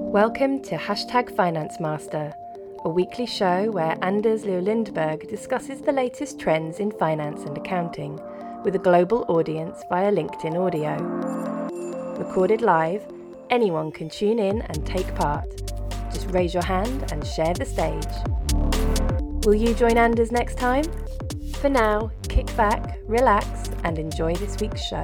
Welcome to Hashtag Finance Master, a weekly show where Anders Leo Lindberg discusses the latest trends in finance and accounting with a global audience via LinkedIn audio. Recorded live, anyone can tune in and take part. Just raise your hand and share the stage. Will you join Anders next time? For now, kick back, relax, and enjoy this week's show.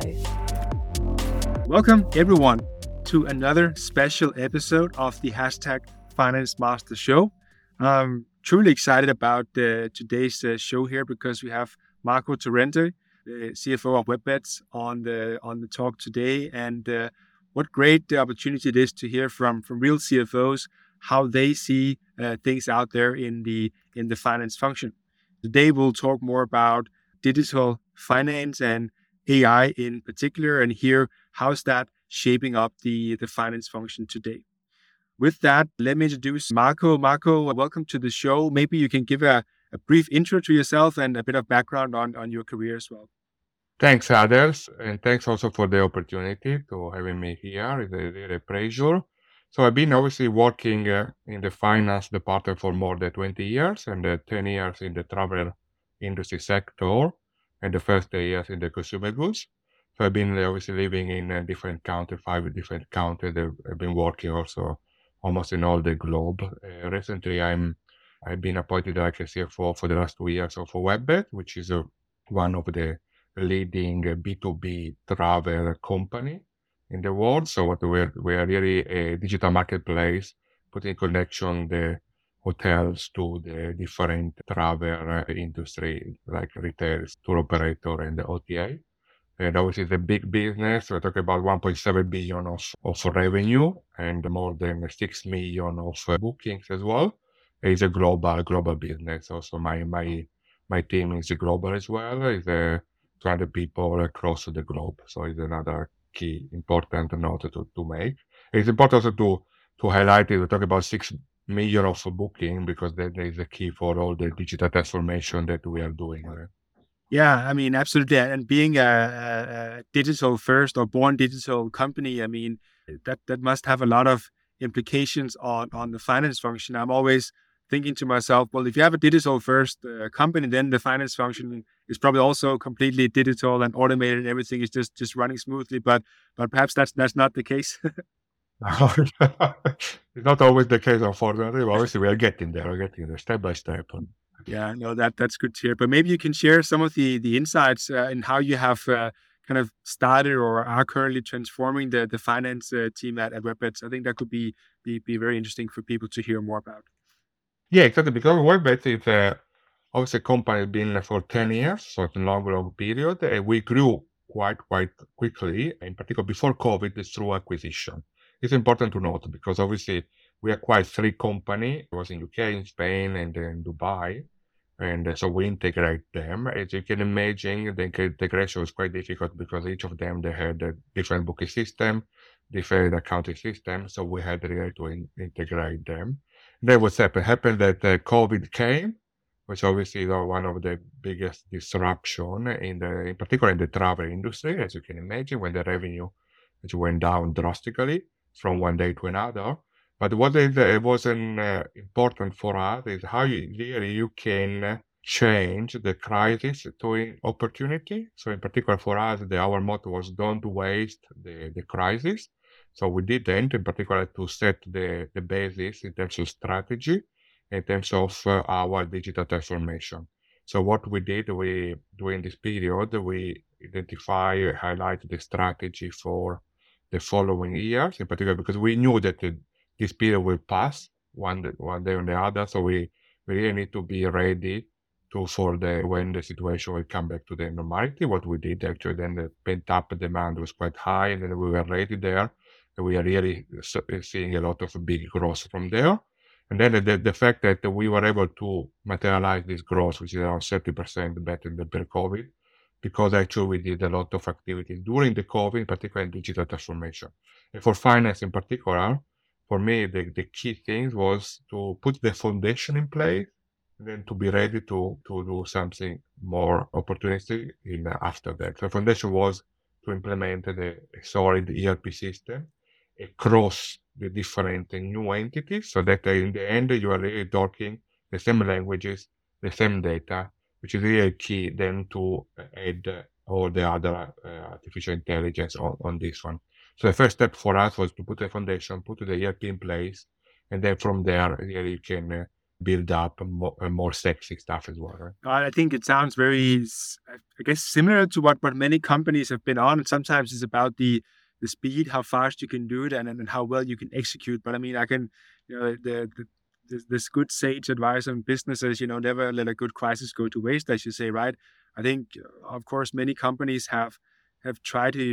Welcome, everyone, to another special episode of the Hashtag Finance Master Show. I'm truly excited about today's show here because we have Marco Torrente, the CFO of WebBets, on the talk today. And what great opportunity it is to hear from real CFOs how they see things out there in the finance function. Today we'll talk more about digital finance and AI in particular, and hear how's that shaping up the finance function today. With that, let me introduce Marco. Marco, welcome to the show. Maybe you can give a brief intro to yourself and a bit of background on your career as well. Thanks, Anders, and thanks also for the opportunity to having me here. It's a really pleasure. So I've been obviously working in the finance department for more than 20 years and 10 years in the travel industry sector and the first 10 years in the consumer goods. So I've been obviously living in different countries, 5 different countries. I've been working also almost in all the globe. Recently, I've been appointed as CFO for the last 2 years of WebBet, which is one of the leading B2B travel company in the world. So what we are really a digital marketplace, putting in connection the hotels to the different travel industry like retail, tour operator, and the OTA. And obviously it's a big business. We're talking about 1.7 billion of revenue and more than 6 million of bookings as well. It's a global business. Also my team is global as well. It's 200 people across the globe. So it's another key important note to make. It's important also to highlight it. We talk about 6 million of booking because that is the key for all the digital transformation that we are doing. Yeah, I mean, absolutely. And being a digital first or born digital company, I mean, that must have a lot of implications on the finance function. I'm always thinking to myself, well, if you have a digital first company, then the finance function is probably also completely digital and automated and everything is just running smoothly. But perhaps that's not the case. It's not always the case, unfortunately. Obviously, we are getting there. We're getting there step by step. Yeah, no, that's good to hear. But maybe you can share some of the insights in how you have kind of started or are currently transforming the finance team at WebBets. I think that could be very interesting for people to hear more about. Yeah, exactly. Because WebBets is obviously a company been for 10 years, so it's a long period. We grew quite quickly, in particular before COVID, it's through acquisition. It's important to note because obviously we acquired 3 companies. It was in UK, in Spain, and in Dubai. And so we integrate them. As you can imagine, the integration was quite difficult because each of them, they had a different booking system, different accounting system. So we had really to integrate them. Then what happened that COVID came, which obviously is one of the biggest disruption in particular in the travel industry, as you can imagine, when the revenue which went down drastically from one day to another. But what wasn't important for us is how you can change the crisis to opportunity. So in particular for us, our motto was don't waste the crisis. So we did that in particular to set the basis in terms of strategy, in terms of our digital transformation. So what we did, during this period, we highlight the strategy for the following years, in particular because we knew that this period will pass one day or the other. So we really need to be ready when the situation will come back to the normality. What we did actually, then the pent up demand was quite high, and then we were ready there. And we are really seeing a lot of big growth from there. And then the fact that we were able to materialize this growth, which is around 30% better than pre-COVID, because actually we did a lot of activity during the COVID, particularly in digital transformation. And for finance in particular, for me, the key thing was to put the foundation in place and then to be ready to do something more opportunistic after that. So the foundation was to implement a solid ERP system across the different new entities, so that in the end you are really talking the same languages, the same data, which is really key then to add all the other artificial intelligence on this one. So the first step for us was to put the foundation, put the ERP in place, and then from there really you can build up more sexy stuff as well. Right? I think it sounds very, I guess, similar to what many companies have been on. And sometimes it's about the speed, how fast you can do it, and how well you can execute. But I mean, I can, this good sage advice on businesses, never let a good crisis go to waste, as you say, right? I think, of course, many companies have tried to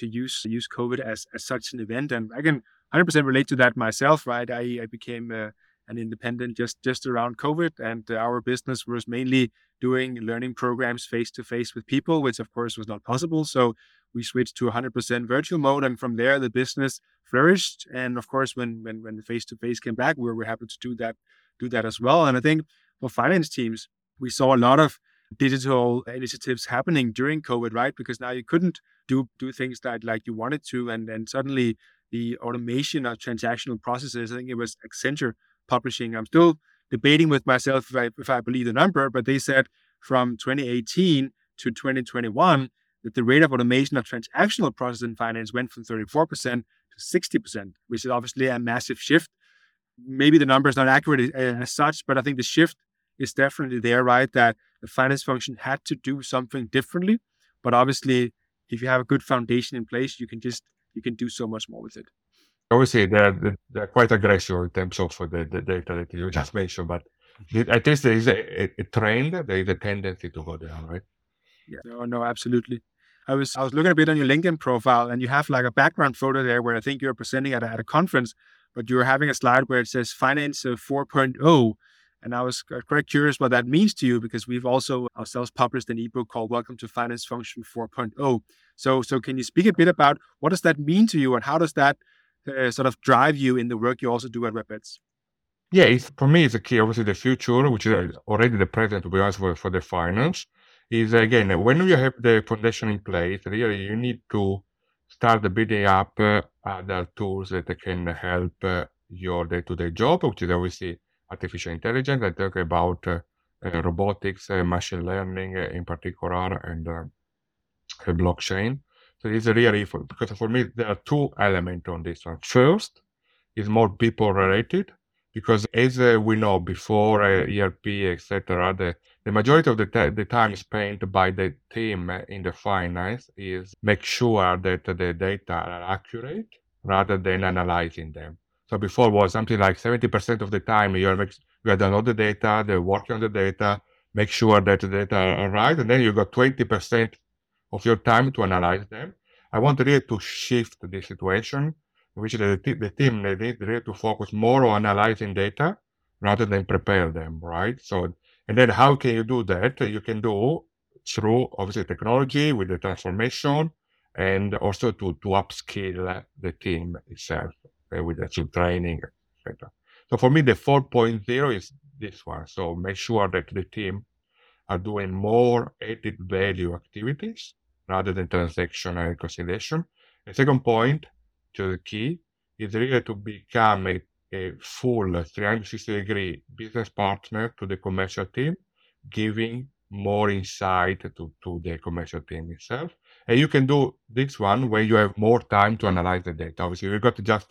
use COVID as such an event, and I can 100% relate to that myself, right? I became an independent just around COVID, and our business was mainly doing learning programs face to face with people, which of course was not possible. So we switched to 100% virtual mode, and from there the business flourished. And of course, when the face to face came back, we were happy to do that as well. And I think for finance teams, we saw a lot of digital initiatives happening during COVID, right? Because now you couldn't do things that like you wanted to, and suddenly the automation of transactional processes. I think it was Accenture publishing. I'm still debating with myself if I believe the number, but they said from 2018 to 2021 that the rate of automation of transactional process in finance went from 34% to 60%, which is obviously a massive shift. Maybe the number is not accurate as such, but I think the shift is definitely there, right? That the finance function had to do something differently. But obviously, if you have a good foundation in place, you can do so much more with it. Obviously, they're quite aggressive in terms of the data that you just mentioned, but at least there is a trend, there is a tendency to go down, right? Yeah, no, absolutely. I was looking a bit on your LinkedIn profile, and you have like a background photo there where I think you're presenting at a conference, but you're having a slide where it says Finance 4.0. And I was quite curious what that means to you, because we've also ourselves published an ebook called Welcome to Finance Function 4.0. So can you speak a bit about what does that mean to you, and how does that sort of drive you in the work you also do at WebBeds? Yeah, for me, it's a key. Obviously, the future, which is already the present, to be honest, for the finance, is again, when you have the foundation in place, really you need to start building up other tools that can help your day-to-day job, which is obviously artificial intelligence. I talk about robotics, machine learning in particular, and blockchain. So it's really, because for me, there are two elements on this one. First is more people related, because as we know before ERP, etc., the majority of the time spent by the team in the finance is make sure that the data are accurate rather than analyzing them. So before was something like 70% of the time you download the data, they're working on the data, make sure that the data are right, and then you got 20% of your time to analyze them. I want really to shift this situation, which the team they need really to focus more on analyzing data rather than prepare them, right? So, and then how can you do that? You can do through obviously technology with the transformation, and also to upskill the team itself with through training, etc. So for me, the 4.0 is this one. So make sure that the team are doing more added value activities rather than transactional reconciliation. The second point, to the key, is really to become a full 360-degree business partner to the commercial team, giving more insight to the commercial team itself. And you can do this one when you have more time to analyze the data. Obviously, you've got just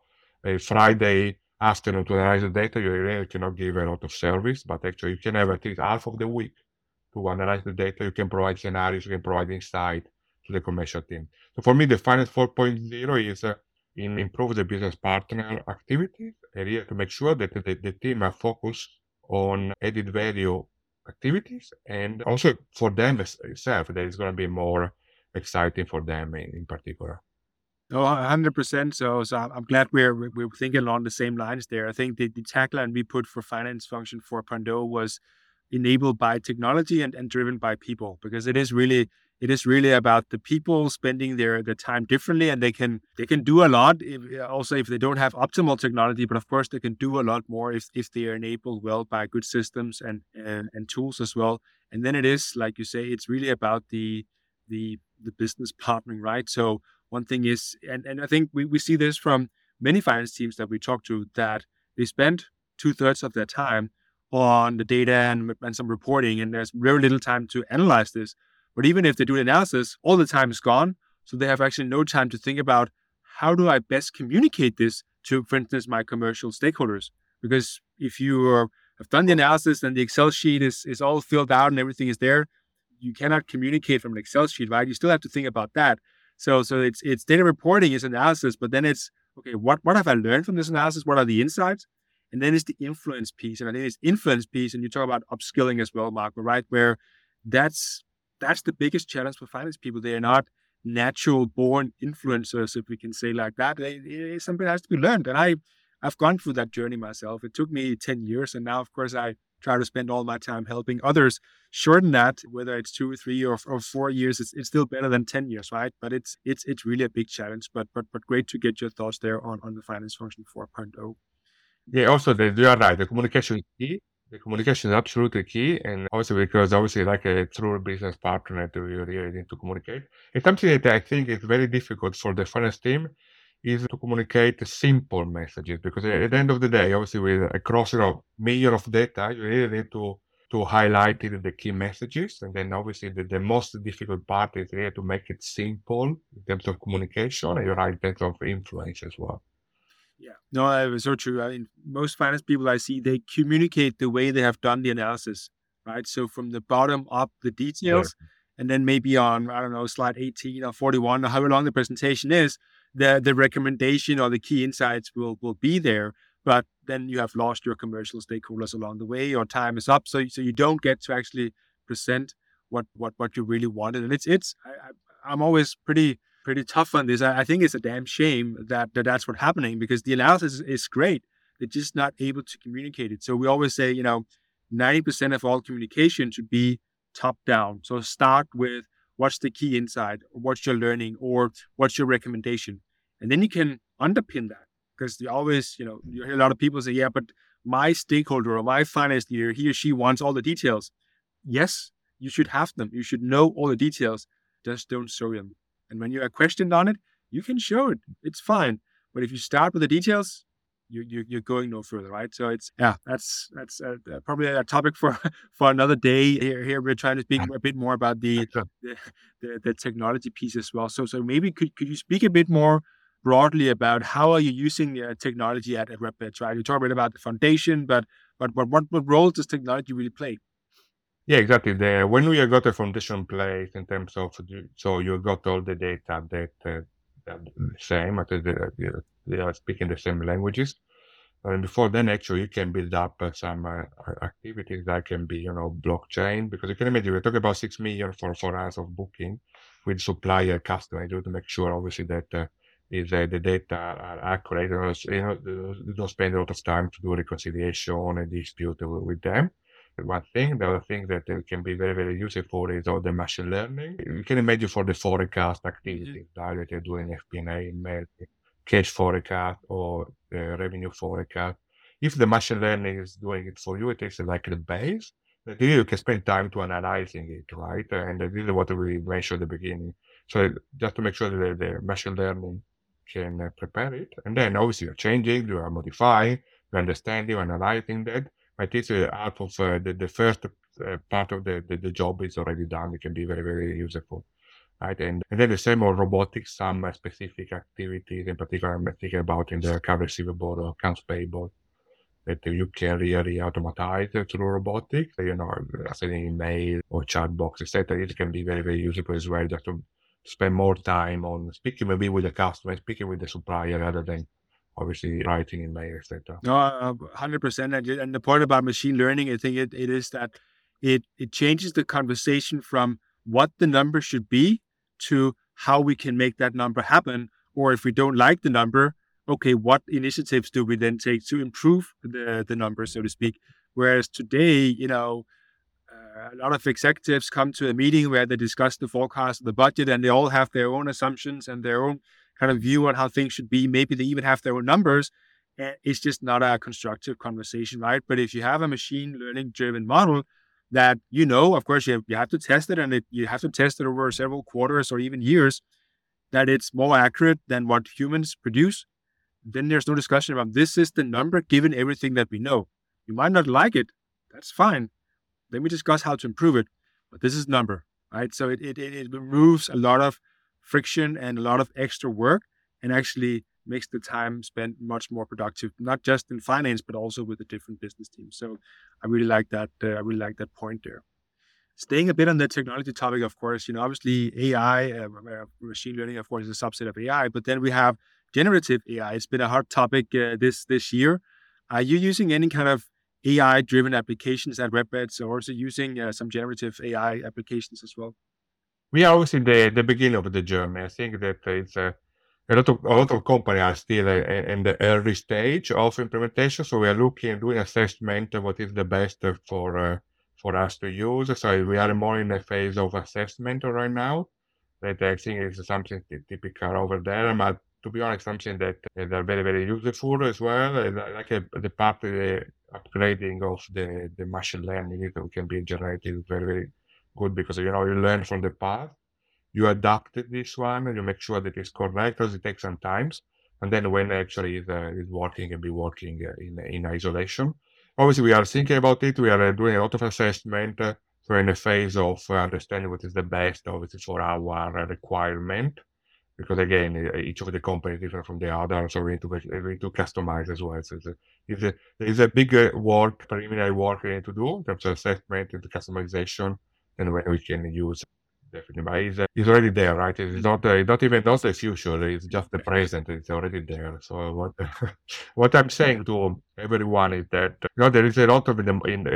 a Friday afternoon to analyze the data. You really cannot give a lot of service, but actually you can have at least half of the week to analyze the data. You can provide scenarios, you can provide insight to the commercial team. So for me, the Finance 4.0 is improve the business partner activities, area to make sure that the team are focused on added value activities, and also for them itself, that is going to be more exciting for them in particular. Oh, 100%. So I'm glad we're thinking along the same lines there. I think the tagline we put for Finance Function 4.0 was enabled by technology and driven by people, because it is really about the people spending their time differently, and they can do a lot if they don't have optimal technology, but of course they can do a lot more if they are enabled well by good systems and tools as well. And then it is, like you say, it's really about the business partnering, right? So one thing is, and I think we see this from many finance teams that we talk to, that they spend 2/3 of their time on the data and some reporting, and there's very little time to analyze this. But even if they do the analysis, all the time is gone. So they have actually no time to think about, how do I best communicate this to, for instance, my commercial stakeholders? Because if you have done the analysis and the Excel sheet is all filled out and everything is there, you cannot communicate from an Excel sheet, right? You still have to think about that. So it's data reporting is analysis, but then it's, okay, what have I learned from this analysis? What are the insights? And then it's the influence piece. And I think it's influence piece, and you talk about upskilling as well, Marco, right? Where that's the biggest challenge for finance people. They are not natural born influencers, if we can say like that. It's something that has to be learned. And I've gone through that journey myself. It took me 10 years. And now, of course, I try to spend all my time helping others shorten that, whether it's 2 or 3 or 4 years. It's still better than 10 years, right? But it's really a big challenge. But great to get your thoughts there on the finance function 4.0. Yeah, also you are right. The communication is key. The communication is absolutely key, and also because like a true business partner, that you really need to communicate. And something that I think is very difficult for the finance team is to communicate simple messages, because at the end of the day, obviously with across million of data, you really need to highlight the key messages, and then obviously the most difficult part is really to make it simple in terms of communication, and you're right, in terms of influence as well. Yeah, no, it was so true. I mean, most finance people I see, they communicate the way they have done the analysis, right? So from the bottom up, the details, and then maybe on, I don't know, slide 18 or 41 or however long the presentation is, the recommendation or the key insights will be there. But then you have lost your commercial stakeholders along the way. Your time is up, so you don't get to actually present what you really wanted. And I'm always pretty tough on this. I think it's a damn shame that's what's happening, because the analysis is great. They're just not able to communicate it. So we always say, 90% of all communication should be top down. So start with, what's the key insight, what's your learning, or what's your recommendation? And then you can underpin that, because you always, you hear a lot of people say, yeah, but my stakeholder or my finance leader, he or she wants all the details. Yes, you should have them. You should know all the details. Just don't show them. And when you are questioned on it, you can show it. It's fine. But if you start with the details, you're going no further, right? So that's probably a topic for another day. Here we're trying to speak a bit more about the technology piece as well. So maybe could you speak a bit more broadly about how are you using technology at Repbit, right? You talk a bit about the foundation, but what role does technology really play? Yeah, exactly. When we got a foundation in place in terms of, so you got all the data that same, they are speaking the same languages. And before then, actually, you can build up some activities that can be, blockchain, because you can imagine we're talking about 6 million for 4 hours of booking with supplier customer. You have to make sure, obviously, that the data are accurate. You don't spend a lot of time to do reconciliation and dispute with them. One thing. The other thing that can be very, very useful is all the machine learning. You can imagine for the forecast activities, right? That you're doing FP&A, cash forecast, or revenue forecast. If the machine learning is doing it for you, it takes like the base. But you can spend time to analyzing it, right? And this is what we mentioned at the beginning. So just to make sure that the machine learning can prepare it. And then obviously you're changing, you are modifying, you're understanding, you're analyzing that. But this out of the first part of the job is already done. It can be very, very useful, right? And then the same on robotics, some specific activities, in particular, I'm thinking about in the account receivable or accounts payable, that you can really automatize through robotics, sending email or chat box, etc. It can be very, very useful as well, just to spend more time on speaking maybe with the customer, speaking with the supplier, rather than obviously writing in mail, etc. No, 100%. And the point about machine learning, I think it is that it changes the conversation from what the number should be to how we can make that number happen. Or if we don't like the number, okay, what initiatives do we then take to improve the number, so to speak? Whereas today, a lot of executives come to a meeting where they discuss the forecast of the budget, and they all have their own assumptions and their own kind of view on how things should be. Maybe they even have their own numbers. It's just not a constructive conversation, right? But if you have a machine learning driven model that, of course, you have to test it, and you have to test it over several quarters or even years, that it's more accurate than what humans produce, then there's no discussion about this is the number given everything that we know. You might not like it. That's fine. Then we discuss how to improve it. But this is number, right? So it removes a lot of friction and a lot of extra work and actually makes the time spent much more productive, not just in finance, but also with the different business teams. So I really like that. I really like that point there. Staying a bit on the technology topic, of course, obviously AI, machine learning, of course, is a subset of AI, but then we have generative AI. It's been a hot topic this year. Are you using any kind of AI-driven applications at WebBeds, or is it using some generative AI applications as well? We are always in the beginning of the journey. I think that it's a lot of companies are still in the early stage of implementation. So we are looking and doing assessment of what is the best for us to use. So we are more in the phase of assessment right now. That I think is something typical over there. But to be honest, something that are very, very useful as well. Like the part of the upgrading of the machine learning that can be generated very, very good because you learn from the past, you adapted this one, you make sure that it's correct, because it takes some time, and then when actually is working and be working in isolation. Obviously, we are thinking about it. We are doing a lot of assessment. We're in a phase of understanding what is the best, obviously, for our requirement. Because again, each of the companies is different from the other, so we need to customize as well. So there is a big preliminary work we need to do in terms of assessment and customization, and when we can use definitely. But it's already there, right? It's not even the future. It's just the present. It's already there. So what I'm saying to everyone is that there is a lot of in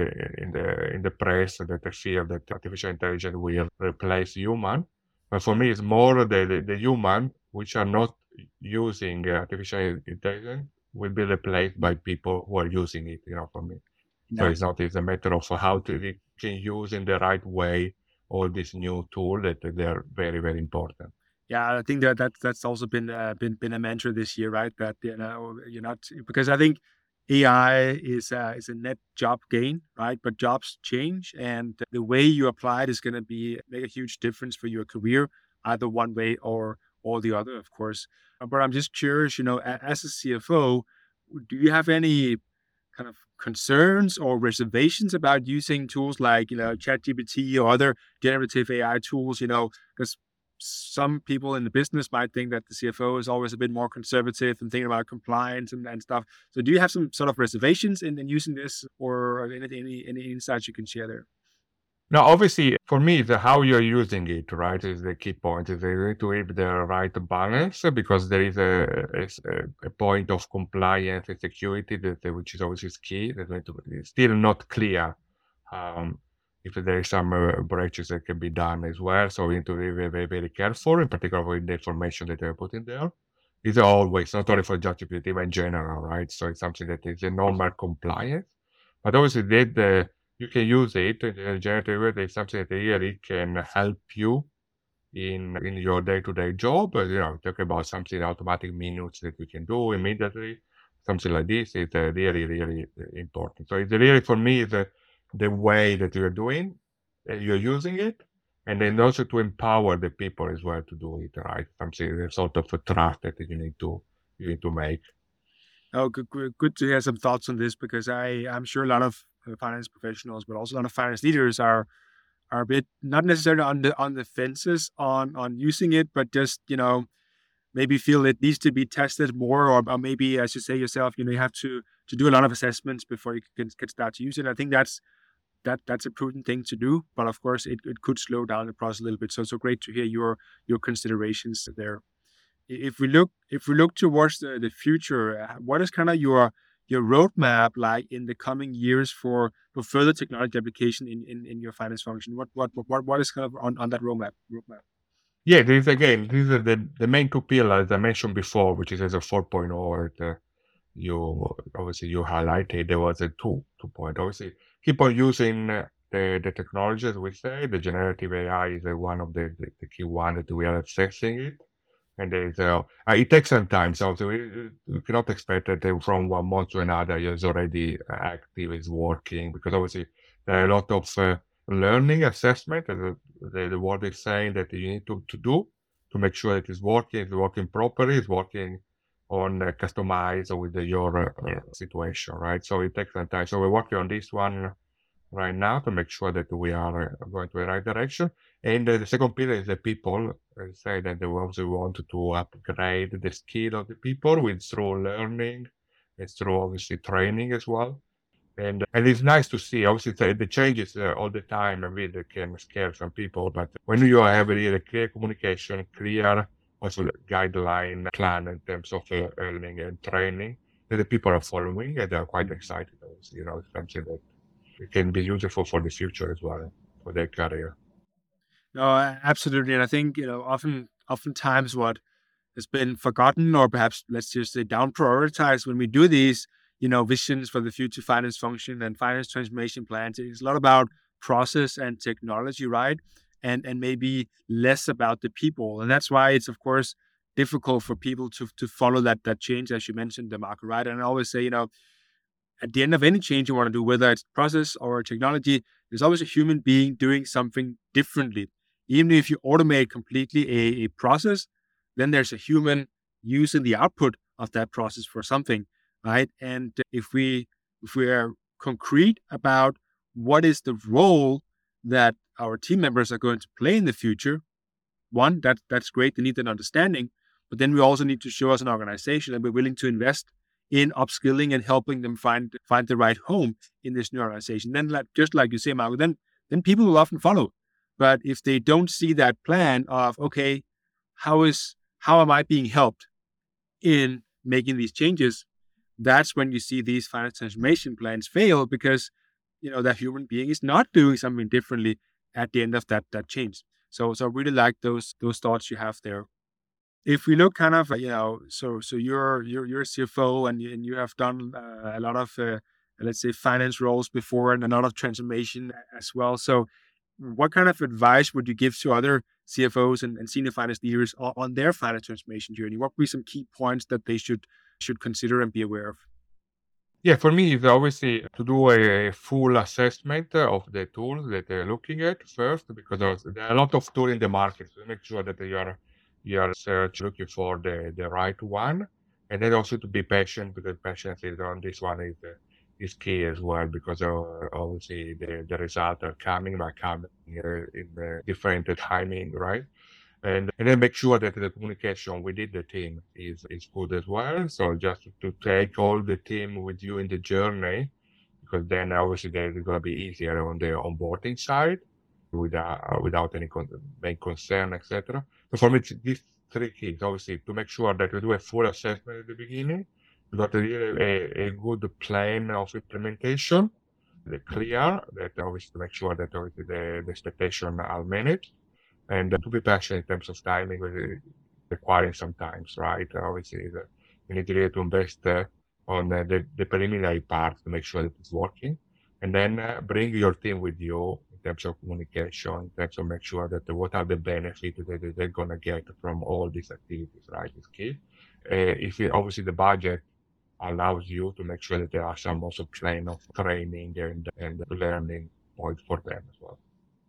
the press that I feel that artificial intelligence will replace human. But for me, it's more the human which are not using artificial intelligence will be replaced by people who are using it. For me, so it's a matter of how we can use in the right way all these new tools that they're very, very important. Yeah, I think that's also been a mantra this year, right? That you're not, because I think AI is a net job gain, right? But jobs change, and the way you apply it is going to make a huge difference for your career, either one way or the other, of course. But I'm just curious, as a CFO, do you have any kind of concerns or reservations about using tools like ChatGPT or other generative AI tools? Because some people in the business might think that the CFO is always a bit more conservative and thinking about compliance and stuff. So do you have some sort of reservations in using this, or any insights you can share there? Now, obviously, for me, how you're using it, right, is the key point. Is you need to have the right balance, because there is a point of compliance and security which is always key. It's still not clear if there is some breaches that can be done as well. So we need to be very, very, very careful, in particular with the information that they're putting there. It's always, not only for ChatGPT, but in general, right? So it's something that is a normal compliance. But obviously, you can use it in a generative way. It's something that really can help you in your day-to-day job. Talk about something automatic minutes that we can do immediately. Something like this is really, really important. So it's really, for me, the way that you're doing, you're using it, and then also to empower the people as well to do it, right? Something sort of a trust that you need to make. Oh, good to hear some thoughts on this, because I'm sure a lot of finance professionals, but also a lot of finance leaders are a bit not necessarily on the fences on using it, but just maybe feel it needs to be tested more, or maybe, as you say yourself, you have to do a lot of assessments before you can start to use it. I think that's a prudent thing to do, but of course it could slow down the process a little bit. So great to hear your considerations there. If we look towards the future, what is kind of your roadmap like in the coming years for further technology application in your finance function? What is kind of on that roadmap? Yeah, these are the main two pillars I mentioned before, which is as a 4.0. You highlighted there was a 2.0. Obviously, keep on using the technology, as we say. The generative AI is one of the key one that we are assessing it. And it takes some time, so we cannot expect that from 1 month to another it's already active, is working, because obviously there are a lot of learning assessment, the word is saying that you need to do to make sure it's working properly, it's working on customized with your situation, right? So it takes some time. So we're working on this one right now to make sure that we are going to the right direction. And the second pillar is the people. I say that we also want to upgrade the skill of the people with through learning, and through obviously training as well. And it's nice to see. Obviously, the changes all the time a bit can scare some people. But when you have a really clear communication, clear also the guideline plan in terms of learning and training, that the people are following and they're quite excited. Obviously, it's something that it can be useful for the future as well, for their career. No, absolutely. And I think, oftentimes what has been forgotten, or perhaps let's just say down prioritized when we do these, visions for the future finance function and finance transformation plans, it's a lot about process and technology, right? And maybe less about the people. And that's why it's of course difficult for people to follow that change, as you mentioned, Marco, right? And I always say, at the end of any change you want to do, whether it's process or technology, there's always a human being doing something differently. Even if you automate completely a process, then there's a human using the output of that process for something, right? And if we are concrete about what is the role that our team members are going to play in the future, one, that's great. They need an understanding, but then we also need to show as an organization that we're willing to invest in upskilling and helping them find the right home in this new organization. Then, just like you say, Marco, then people will often follow. But if they don't see that plan of, okay, how am I being helped in making these changes, that's when you see these finance transformation plans fail, because that human being is not doing something differently at the end of that change. So I really like those thoughts you have there. If we look kind of, so you're a CFO and you have done a lot of, let's say, finance roles before and a lot of transformation as well. So what kind of advice would you give to other CFOs and senior finance leaders on their finance transformation journey? What would be some key points that they should consider and be aware of? Yeah, for me, it's obviously to do a full assessment of the tools that they're looking at first, because there are a lot of tools in the market. So make sure that you are looking for the right one, and then also to be patient, because patience is on this one is key as well, because obviously the results are coming in the different timing, right? And then make sure that the communication within the team is good as well. So just to take all the team with you in the journey, because then obviously they're going to be easier on the onboarding side without any main concern, etc. So for me, these three keys, obviously, to make sure that we do a full assessment at the beginning, we got a good plan of implementation, the clear, that obviously to make sure that obviously the expectations are managed. And to be patient in terms of timing, requiring some times, right? Obviously, you need really to invest on the preliminary part to make sure that it's working. And then bring your team with you in terms of communication, in terms of make sure that what are the benefits that they're going to get from all these activities, right? Is key. Obviously the budget allows you to make sure that there are some also plan of training and learning points for them as well.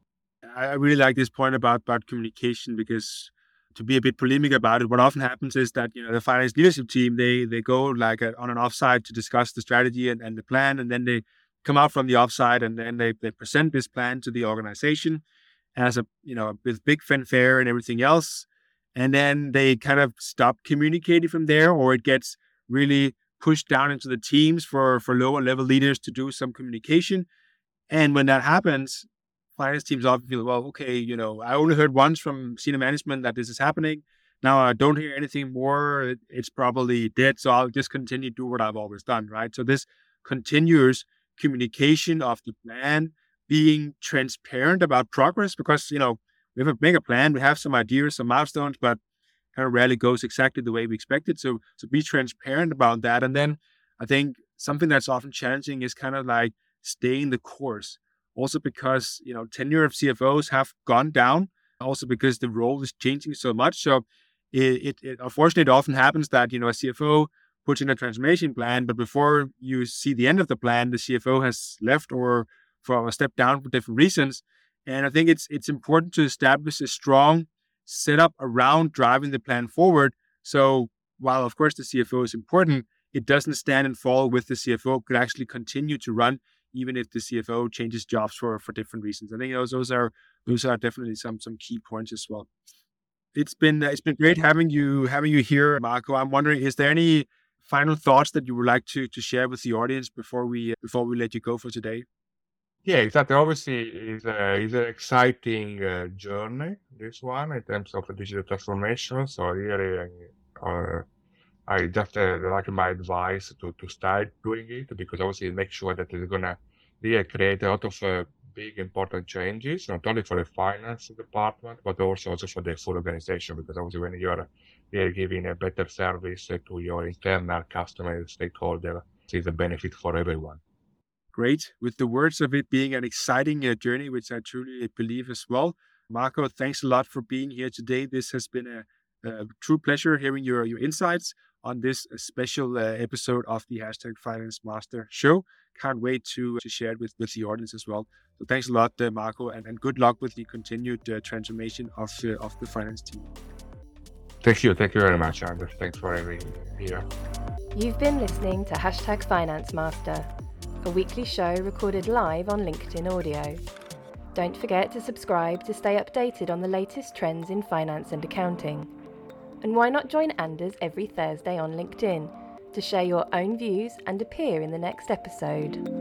I really like this point about communication, because to be a bit polemic about it, what often happens is that the finance leadership team they go like on an offsite to discuss the strategy and the plan, and then they come out from the offsite and then they present this plan to the organization as with big fanfare and everything else, and then they kind of stop communicating from there, or it gets really pushed down into the teams for lower level leaders to do some communication. And when that happens, finance teams often feel, well, okay, I only heard once from senior management that this is happening. Now I don't hear anything more. It's probably dead. So I'll just continue to do what I've always done, right? So this continuous communication of the plan, being transparent about progress, because, we make a plan, we have some ideas, some milestones, but kind of rarely goes exactly the way we expected. So be transparent about that. And then I think something that's often challenging is kind of like staying the course. Also because, tenure of CFOs have gone down, also because the role is changing so much. So it unfortunately, it often happens that, a CFO puts in a transformation plan, but before you see the end of the plan, the CFO has left or stepped down for different reasons. And I think it's important to establish a strong set up around driving the plan forward. So while, of course, the CFO is important, it doesn't stand and fall with the CFO. It could actually continue to run even if the CFO changes jobs for different reasons. I think those are definitely some key points as well. It's been great having you here, Marco. I'm wondering, is there any final thoughts that you would like to share with the audience before we let you go for today? Yeah, exactly. Obviously, is an exciting journey, this one, in terms of the digital transformation. So really, I just like my advice to start doing it, because obviously make sure that it's going to really create a lot of big important changes, not only for the finance department, but also for the full organization, because obviously when you're really giving a better service to your internal customer stakeholder, it's a benefit for everyone. Great. With the words of it being an exciting journey, which I truly believe as well. Marco, thanks a lot for being here today. This has been a true pleasure hearing your insights on this special episode of the #Finance Master show. Can't wait to share it with the audience as well. So thanks a lot, Marco, and good luck with the continued transformation of the finance team. Thank you very much, Anders. Thanks for having me here. You've been listening to #Finance Master, a weekly show recorded live on LinkedIn Audio. Don't forget to subscribe to stay updated on the latest trends in finance and accounting. And why not join Anders every Thursday on LinkedIn to share your own views and appear in the next episode?